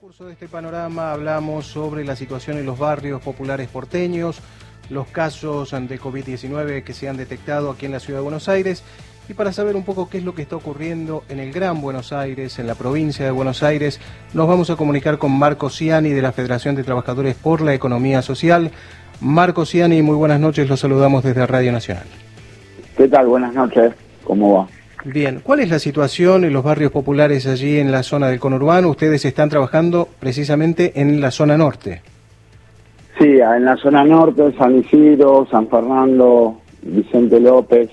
curso de este panorama hablamos sobre la situación en los barrios populares porteños, los casos de COVID-19 que se han detectado aquí en la Ciudad de Buenos Aires, y para saber un poco qué es lo que está ocurriendo en el Gran Buenos Aires, en la provincia de Buenos Aires, nos vamos a comunicar con Marco Ciani de la Federación de Trabajadores por la Economía Social. Marco Ciani, muy buenas noches, los saludamos desde Radio Nacional. ¿Qué tal? Buenas noches, ¿cómo va? Bien, ¿cuál es la situación en los barrios populares allí en la zona del conurbano? Ustedes están trabajando precisamente en la zona norte. Sí, en la zona norte, San Isidro, San Fernando, Vicente López.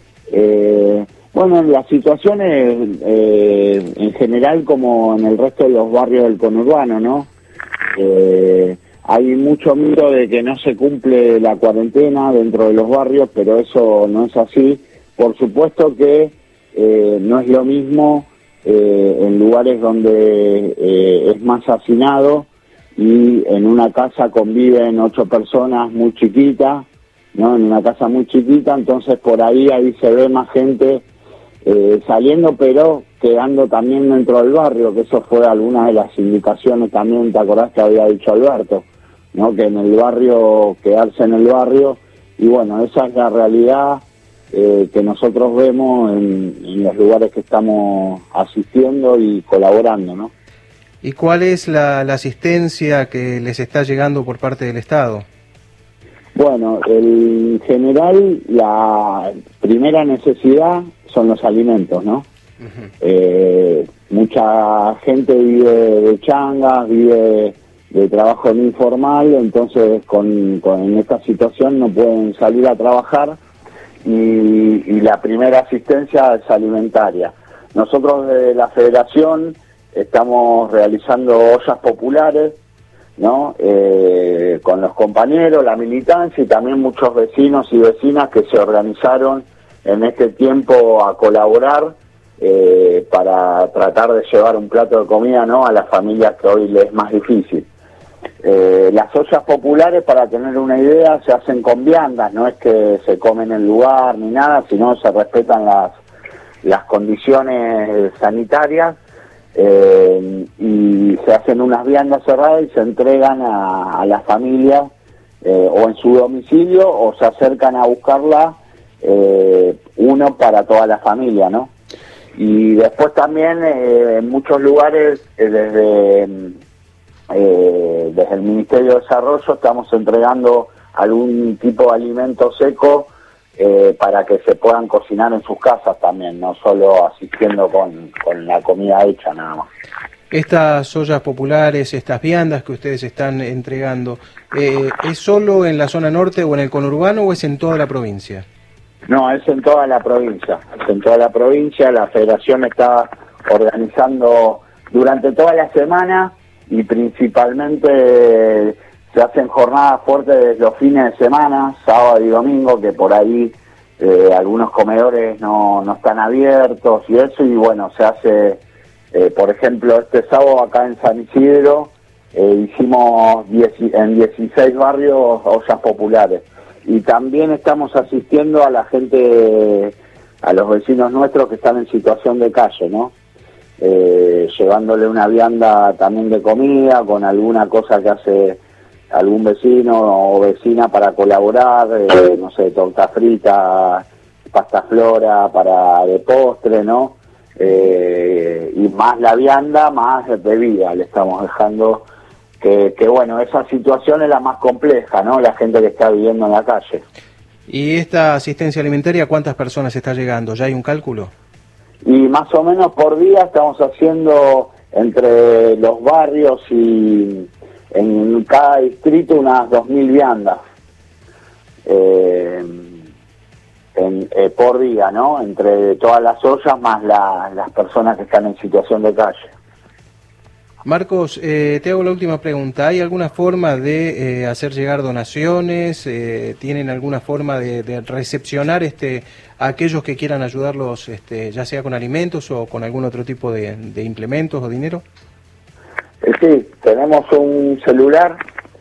Bueno, la situación es en general como en el resto de los barrios del conurbano, ¿no? Hay mucho mito de que no se cumple la cuarentena dentro de los barrios, pero eso no es así. Por supuesto que no es lo mismo en lugares donde es más hacinado y en una casa conviven 8 personas muy chiquitas, ¿no? En una casa muy chiquita, entonces por ahí se ve más gente saliendo, pero quedando también dentro del barrio, que eso fue alguna de las indicaciones también, ¿te acordás que había dicho Alberto? ¿No? Que en el barrio, quedarse en el barrio, y bueno, esa es la realidad que nosotros vemos en los lugares que estamos asistiendo y colaborando, ¿no? ¿Y cuál es la asistencia que les está llegando por parte del Estado? Bueno, en general la primera necesidad son los alimentos, ¿no? Uh-huh. Mucha gente vive de changas, vive de trabajo no informal, entonces en esta situación no pueden salir a trabajar y la primera asistencia es alimentaria. Nosotros desde la Federación estamos realizando ollas populares, ¿no? Con los compañeros, la militancia y también muchos vecinos y vecinas que se organizaron en este tiempo a colaborar para tratar de llevar un plato de comida, ¿no? A las familias que hoy les es más difícil. Las ollas populares, para tener una idea, se hacen con viandas, no es que se comen en el lugar ni nada, sino se respetan las condiciones sanitarias. Y se hacen unas viandas cerradas y se entregan a la familia o en su domicilio o se acercan a buscarla uno para toda la familia, ¿no? Y después también en muchos lugares desde el Ministerio de Desarrollo estamos entregando algún tipo de alimento seco para que se puedan cocinar en sus casas también, no solo asistiendo con la comida hecha nada más. Estas ollas populares, estas viandas que ustedes están entregando, ¿es solo en la zona norte o en el conurbano o es en toda la provincia? No, es en toda la provincia, la Federación está organizando durante toda la semana y principalmente se hacen jornadas fuertes los fines de semana, sábado y domingo, que por ahí algunos comedores no están abiertos y eso, y bueno, se hace, por ejemplo, este sábado acá en San Isidro, hicimos en 16 barrios ollas populares. Y también estamos asistiendo a la gente, a los vecinos nuestros que están en situación de calle, ¿no? Llevándole una vianda también de comida, con alguna cosa que hace algún vecino o vecina para colaborar, no sé, torta frita, pasta flora de postre, ¿no? Y más la vianda, más bebida le estamos dejando, que bueno, esa situación es la más compleja, ¿no? La gente que está viviendo en la calle. ¿Y esta asistencia alimentaria cuántas personas está llegando? ¿Ya hay un cálculo? Y más o menos por día estamos haciendo entre los barrios y en cada distrito unas 2.000 viandas por día, ¿no? Entre todas las ollas más las personas que están en situación de calle. Marcos, te hago la última pregunta. ¿Hay alguna forma de hacer llegar donaciones? ¿Tienen alguna forma de recepcionar a aquellos que quieran ayudarlos, ya sea con alimentos o con algún otro tipo de implementos o dinero? Sí, tenemos un celular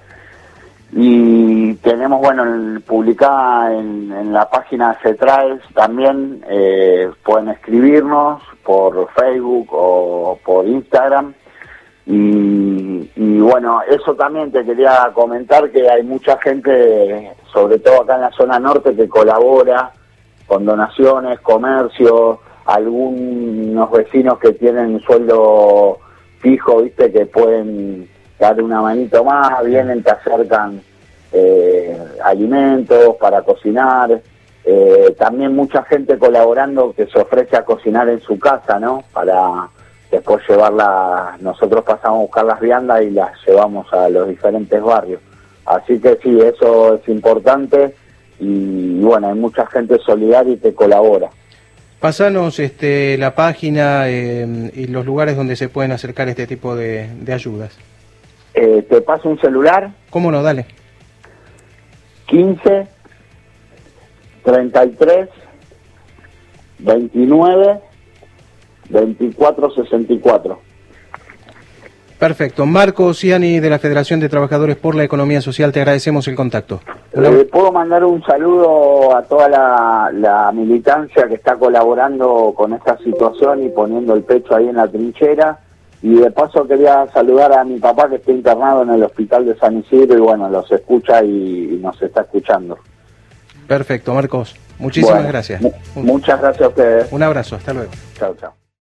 y tenemos, bueno, publicada en la página de CETRAES también, pueden escribirnos por Facebook o por Instagram y y bueno, eso también te quería comentar, que hay mucha gente, sobre todo acá en la zona norte, que colabora con donaciones, comercio, algunos vecinos que tienen sueldo fijo, viste, que pueden dar una manito más, vienen, te acercan alimentos para cocinar, también mucha gente colaborando que se ofrece a cocinar en su casa, ¿no? Para después llevarlas, nosotros pasamos a buscar las viandas y las llevamos a los diferentes barrios. Así que sí, eso es importante y bueno, hay mucha gente solidaria y que colabora. Pasanos la página y los lugares donde se pueden acercar este tipo de ayudas. ¿Te paso un celular? ¿Cómo no? Dale. 15 33 29 24 64. Perfecto. Marco Ciani, de la Federación de Trabajadores por la Economía Social, te agradecemos el contacto. Puedo mandar un saludo a toda la militancia que está colaborando con esta situación y poniendo el pecho ahí en la trinchera. Y de paso quería saludar a mi papá, que está internado en el hospital de San Isidro y bueno, los escucha y nos está escuchando. Perfecto, Marcos. Muchísimas gracias. Muchas gracias a ustedes. Un abrazo, hasta luego. Chao, chao.